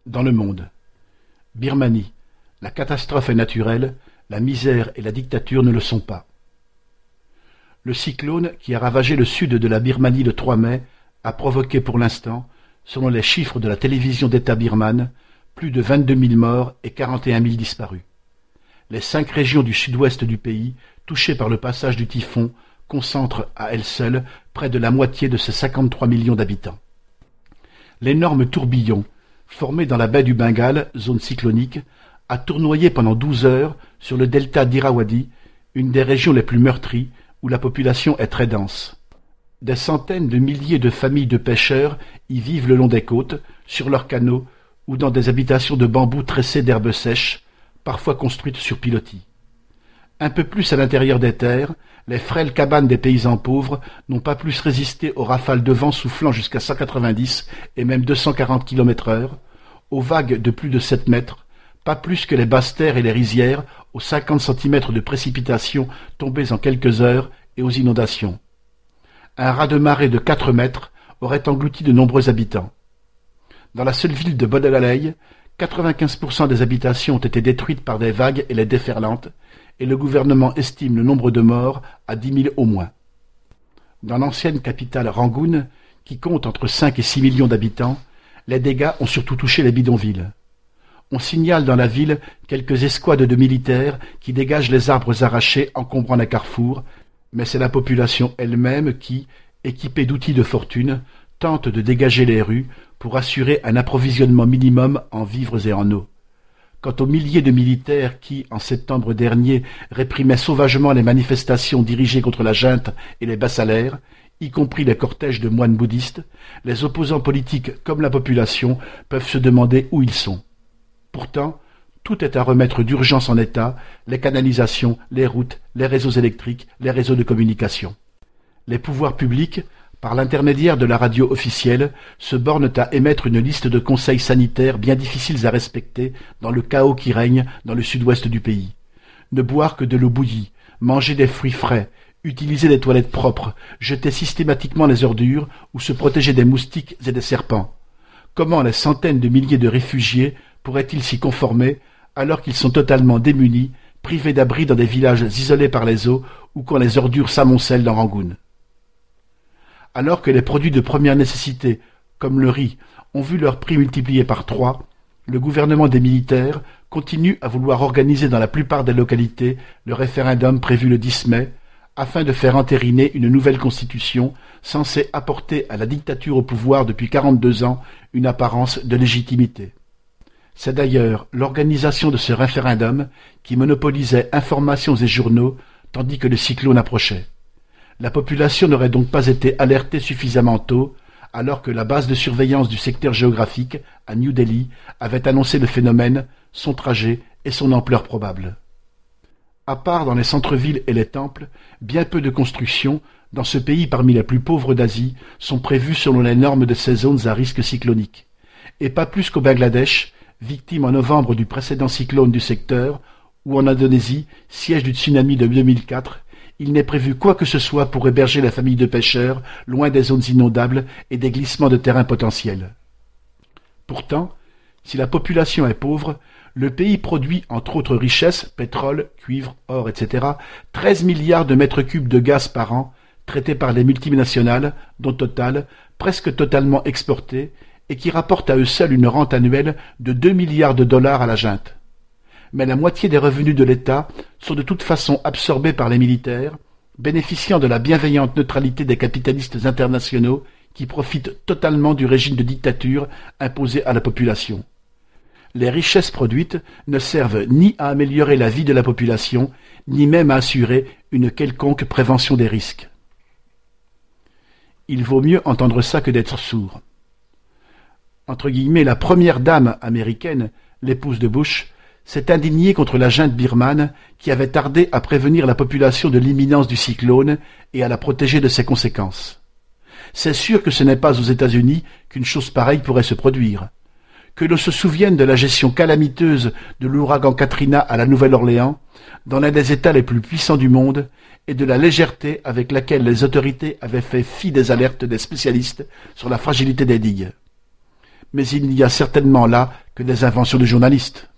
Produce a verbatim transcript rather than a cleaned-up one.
Dans le monde. Birmanie. La catastrophe est naturelle, la misère et la dictature ne le sont pas. Le cyclone qui a ravagé le sud de la Birmanie le trois mai a provoqué pour l'instant, selon les chiffres de la télévision d'État birmane, plus de vingt-deux mille morts et quarante et un mille disparus. Les cinq régions du sud-ouest du pays, touchées par le passage du typhon, concentrent à elles seules près de la moitié de ses cinquante-trois millions d'habitants. L'énorme tourbillon, formé dans la baie du Bengale, zone cyclonique, a tournoyé pendant douze heures sur le delta d'Irrawaddy, une des régions les plus meurtries, où la population est très dense. Des centaines de milliers de familles de pêcheurs y vivent le long des côtes, sur leurs canaux ou dans des habitations de bambous tressées d'herbes sèches, parfois construites sur pilotis. Un peu plus à l'intérieur des terres, les frêles cabanes des paysans pauvres n'ont pas plus résisté aux rafales de vent soufflant jusqu'à cent quatre-vingt-dix et même deux cent quarante kilomètres heure, aux vagues de plus de sept mètres, pas plus que les basses terres et les rizières aux cinquante centimètres de précipitations tombées en quelques heures et aux inondations. Un raz-de-marée de quatre mètres aurait englouti de nombreux habitants. Dans la seule ville de Bodalay, quatre-vingt-quinze pour cent des habitations ont été détruites par des vagues et les déferlantes, et le gouvernement estime le nombre de morts à dix mille au moins. Dans l'ancienne capitale Rangoon, qui compte entre cinq et six millions d'habitants, les dégâts ont surtout touché les bidonvilles. On signale dans la ville quelques escouades de militaires qui dégagent les arbres arrachés encombrant les carrefours, mais c'est la population elle-même qui, équipée d'outils de fortune, tente de dégager les rues pour assurer un approvisionnement minimum en vivres et en eau. Quant aux milliers de militaires qui, en septembre dernier, réprimaient sauvagement les manifestations dirigées contre la junte et les bas salaires, y compris les cortèges de moines bouddhistes, les opposants politiques comme la population peuvent se demander où ils sont. Pourtant, tout est à remettre d'urgence en état, les canalisations, les routes, les réseaux électriques, les réseaux de communication. Les pouvoirs publics, par l'intermédiaire de la radio officielle, se bornent à émettre une liste de conseils sanitaires bien difficiles à respecter dans le chaos qui règne dans le sud-ouest du pays. Ne boire que de l'eau bouillie, manger des fruits frais, utiliser des toilettes propres, jeter systématiquement les ordures ou se protéger des moustiques et des serpents. Comment les centaines de milliers de réfugiés pourraient-ils s'y conformer alors qu'ils sont totalement démunis, privés d'abri dans des villages isolés par les eaux ou quand les ordures s'amoncellent dans Rangoon? Alors que les produits de première nécessité, comme le riz, ont vu leur prix multiplié par trois, le gouvernement des militaires continue à vouloir organiser dans la plupart des localités le référendum prévu le dix mai, afin de faire entériner une nouvelle constitution censée apporter à la dictature au pouvoir depuis quarante-deux ans une apparence de légitimité. C'est d'ailleurs l'organisation de ce référendum qui monopolisait informations et journaux tandis que le cyclone approchait. La population n'aurait donc pas été alertée suffisamment tôt, alors que la base de surveillance du secteur géographique, à New Delhi, avait annoncé le phénomène, son trajet et son ampleur probable. À part dans les centres-villes et les temples, bien peu de constructions, dans ce pays parmi les plus pauvres d'Asie, sont prévues selon les normes de ces zones à risque cyclonique. Et pas plus qu'au Bangladesh, victime en novembre du précédent cyclone du secteur, ou en Indonésie, siège du tsunami de deux mille quatre, il n'est prévu quoi que ce soit pour héberger la famille de pêcheurs, loin des zones inondables et des glissements de terrain potentiels. Pourtant, si la population est pauvre, le pays produit, entre autres richesses, pétrole, cuivre, or, et cetera, treize milliards de mètres cubes de gaz par an, traités par les multinationales, dont Total, presque totalement exportés, et qui rapportent à eux seuls une rente annuelle de deux milliards de dollars à la junte. Mais la moitié des revenus de l'État sont de toute façon absorbés par les militaires, bénéficiant de la bienveillante neutralité des capitalistes internationaux qui profitent totalement du régime de dictature imposé à la population. Les richesses produites ne servent ni à améliorer la vie de la population, ni même à assurer une quelconque prévention des risques. Il vaut mieux entendre ça que d'être sourd. Entre guillemets, la première dame américaine, l'épouse de Bush, s'est indignée contre la junte birmane qui avait tardé à prévenir la population de l'imminence du cyclone et à la protéger de ses conséquences. C'est sûr que ce n'est pas aux États-Unis qu'une chose pareille pourrait se produire. Que l'on se souvienne de la gestion calamiteuse de l'ouragan Katrina à la Nouvelle-Orléans, dans l'un des États les plus puissants du monde, et de la légèreté avec laquelle les autorités avaient fait fi des alertes des spécialistes sur la fragilité des digues. Mais il n'y a certainement là que des inventions de journalistes.